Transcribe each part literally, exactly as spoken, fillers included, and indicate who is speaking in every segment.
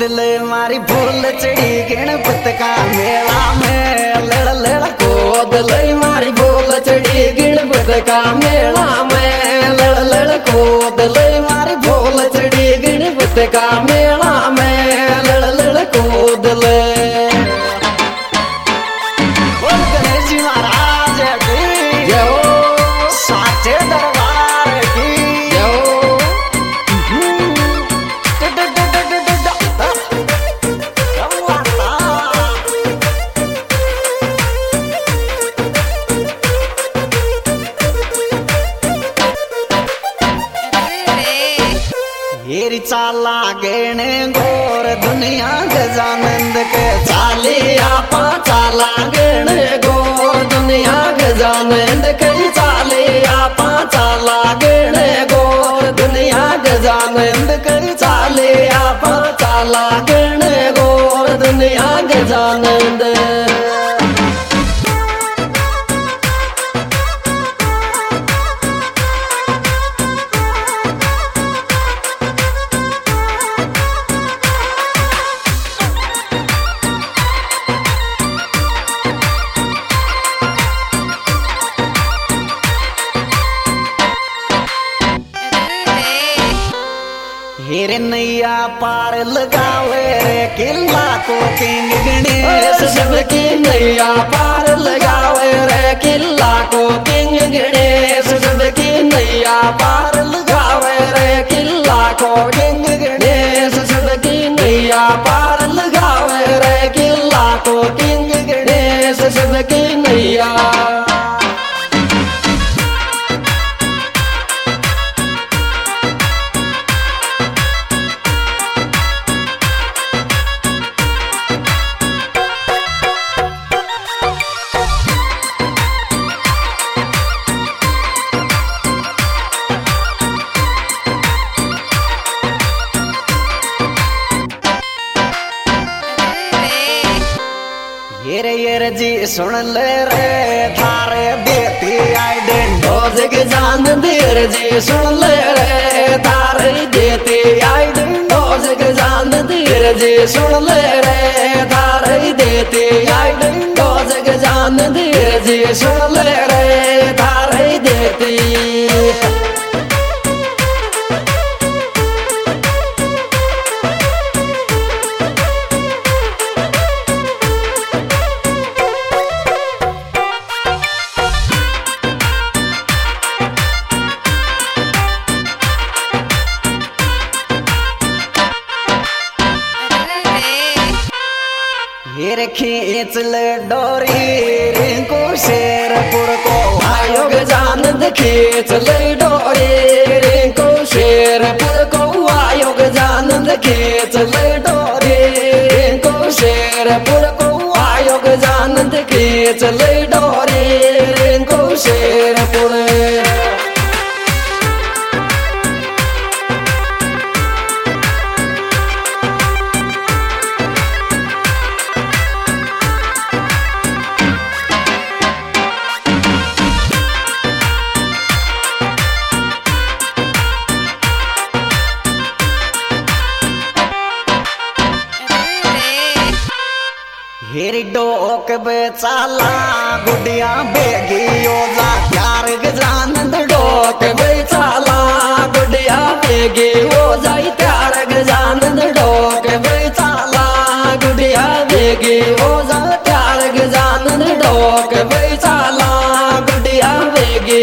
Speaker 1: ले मारी भूल चढ़ी गणपत का मेला में लड़ लड़ कूद ले मारी भूल चढ़ी गणपत का मेला में लड़ लड़ कूद ले मारी भूल चढ़ी गणपत का मेला में लड़ लड़ कूद ले। बोल गणेश जी महाराज की जय, साचे दरबार की जय। हेरी चाला गेने गोर दुनिया गजानंद के चालिया पा चाला गेने गोर दुनिया गजानंद के चालिया पा चाला गेने गोर दुनिया गजानंद के चालिया पा चाला गेने गोर दुनिया गजानंद। हेरे नैया पार लगावे रे किला को किंग गणेश सबकी नैया पार लगावे रे किला को किंग गणेश सबकी नैया पार लगावे रे किला को किंग गणेश सबकी नैया पार लगावे रे किला को किंग गणेश सबकी नैया। येरे येरे जी सुन ले रे थारे देती आई डेंडो जग जान देर जी सुन ले रे थारे देती आई डेंडो जग जान देर जी सुन ले रे थारे देती आई डेंडो जग जान देर जी सुन ले रे थारे देती। हेरे खींच ले डोरी रिंकू शेरपुर को आयोग जानंद खींच ले डोरी रिंकू शेरपुर को आयोग जानंद खींच ले डोरी रिंकू शेरपुर को आयोग जानंद खींच ले डोरी रिंकू शेरपुर। हेरी डोक बेचाला गुडिया बेगी ओजा प्यार गजानंद डोक बेचाला गुडिया बेगी ओजा प्यार गजानंद डोक बेचाला गुडिया बेगी ओजा प्यार गजानंद डोक बेचाला गुडिया बेगी।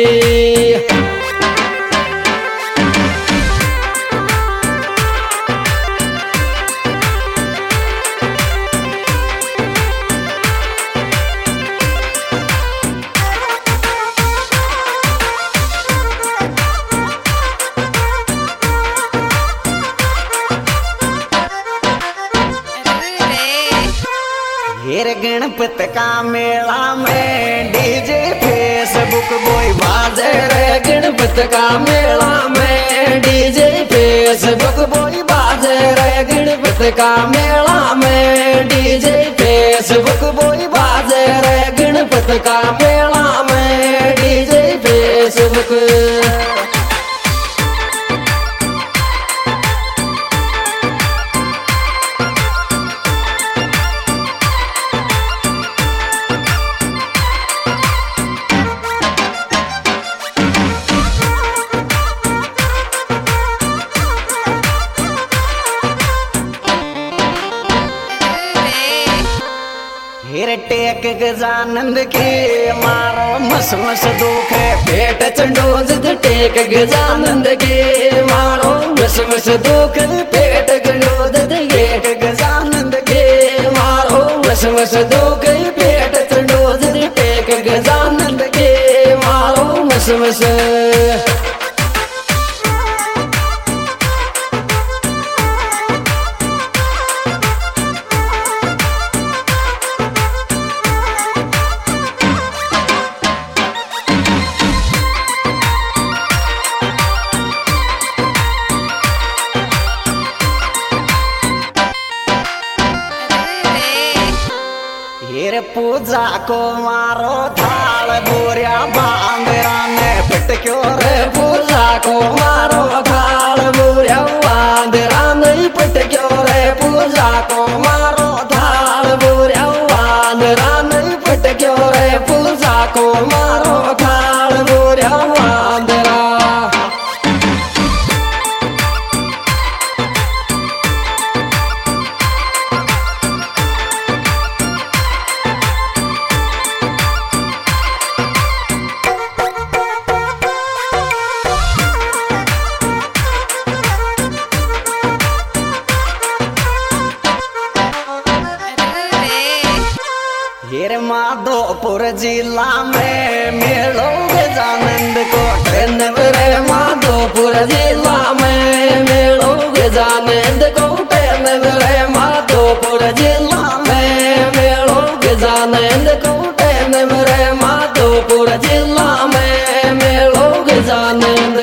Speaker 1: हेरे गणपत का मेला में डीजे फेसबुक बोई बाजे रे गणपत का मेला में डीजे फेसबुक बोई बाजे रे गणपत का मेला में डीजे फेसबुक बोई बाजे रे गणपत का मेला में डीजे फेसबुक। गजानंद की मारो मस मस दुख पेट चंडोज टेक गजानंद की मारो मस मस दुख पेट चंडोज टेक गजानंद की मारो मस मस दुख पेट चंडोज टेक गजानंद की मारो मस मस। हीर पूजा को मारो थाल बोरिया बांदरा ने पटक्यो रे पूजा को मारो थाल बोरिया बांदरा नहीं पटक्यो रे पूजा को मारो थाल बोरिया बांदरा नहीं पटक्यो रे पूजा को मारो थाल बोरिया बांदरा। हीर माधोपुर जिला में मेलो गजानंद को ट्रेन रे माधोपुर जिला में मेलो गजानंद को ट्रेन रे माधोपुर जिला में मेलो गजानंद को ट्रेन रे माधोपुर जिला में मेलो गजानंद।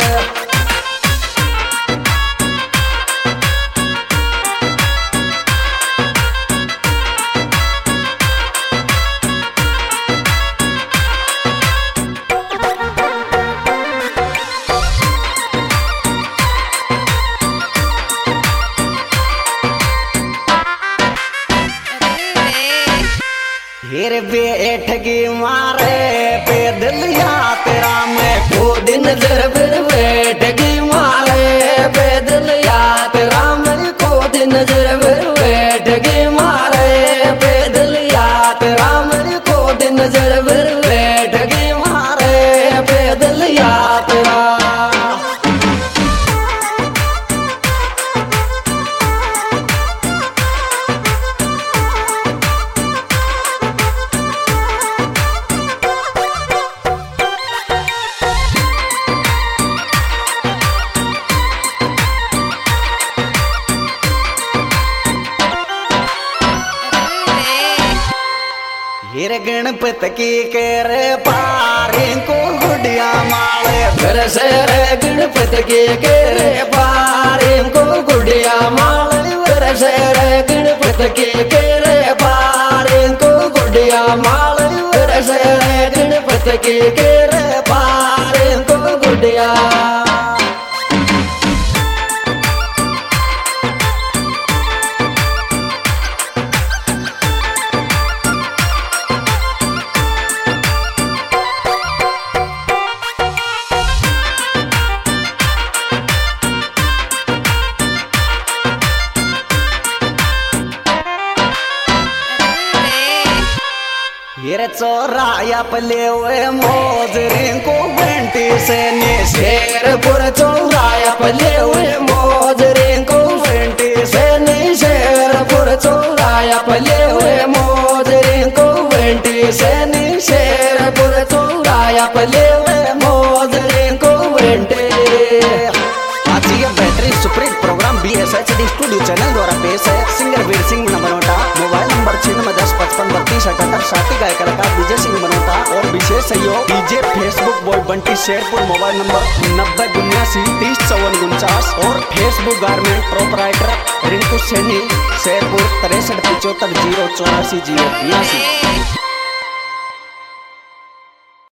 Speaker 1: हीर बैठगी मारे पैदल यात्रा में दो दिन जरबर बैठगी मारे पैदल यात्रा में को दिन जरबर बैठगी मारे पैदल यात्रा में को दिन जरबर बैठगी मारे पैदल यात्रा। हीर गणपत की कर पारे को गुड़िया माले घर से गणपत की कर पारे को गुड़िया माले घर से गणपत की कर पारे को गुड़िया माले घर से गणपत की कर पारे को गुड़िया। हीर चौराया पले हुए मोजरे को घंटी से शेरपुर चौराया पले हुए मोजरे को घंटी से शेरपुर चौराया पले हुए मोजरे को घंटी से शेरपुर चौराया पले हुए मोजरे को घंटे। आज ये बेहतरीन superhit programme B S H D studio channel द्वारा पेश है। Singer Veer Singh Banota, mobile number छियानवे दस पचपन बत्तीस अठहत्तर, साथी गायक कलाकार विजय सिंह बनोटा और विशेष सहयोग DJ Facebook boy Bunty Sherpur, mobile number नब्बे उन्यासी तीस चौवन उनचास और Facebook garment proprietor Rinku Saini Sherpur तिरसठ पिचहत्तर जीरो चौरासी जीरो उन्यासी।